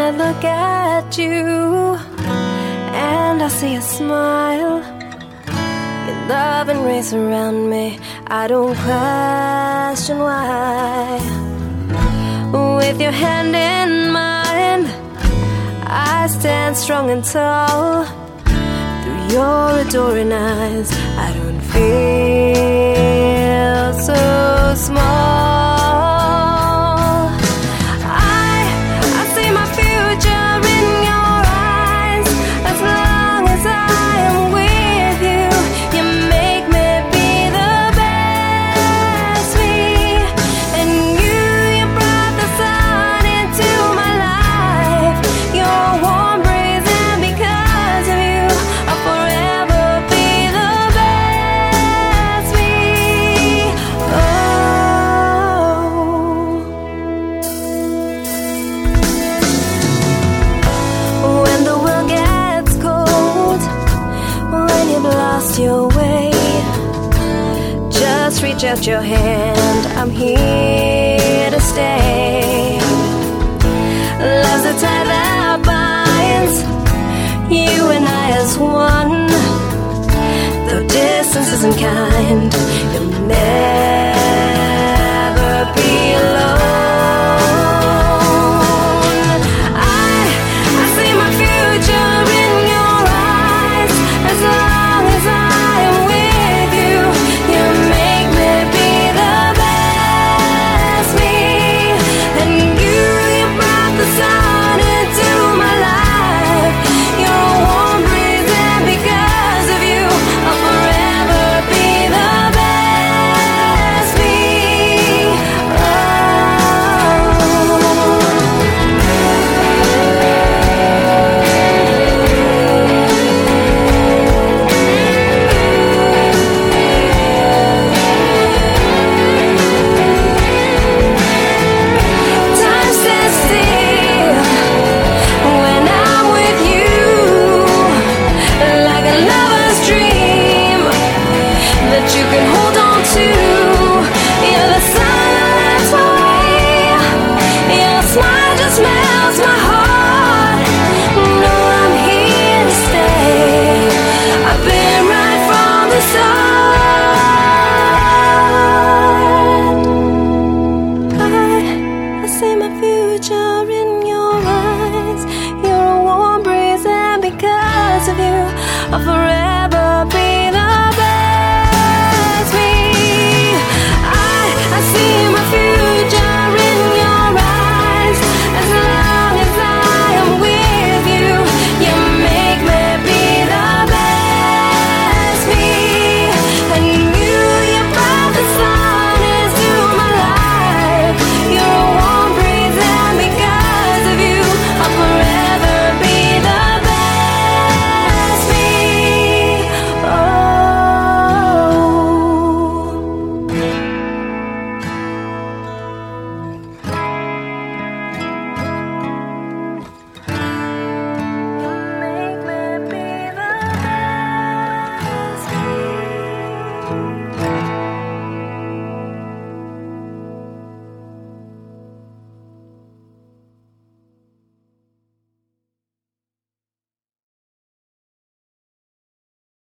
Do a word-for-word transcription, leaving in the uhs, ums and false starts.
I look at you and I see a smile, your love and rays around me, I don't question why. With your hand in mine, I stand strong and tall. Through your adoring eyes, I don't feel so small. Your way, just reach out your hand, I'm here to stay. Love's a tie that binds you and I as one. Though distance isn't kind, you'll never be alone. I'll forever be the best me. I, I see my future in your eyes. As long as I am with you, you make me be the best me. And you, you brought the sun into my life. You're a warm breeze, and because of you, I'll forever be the best me. Bye.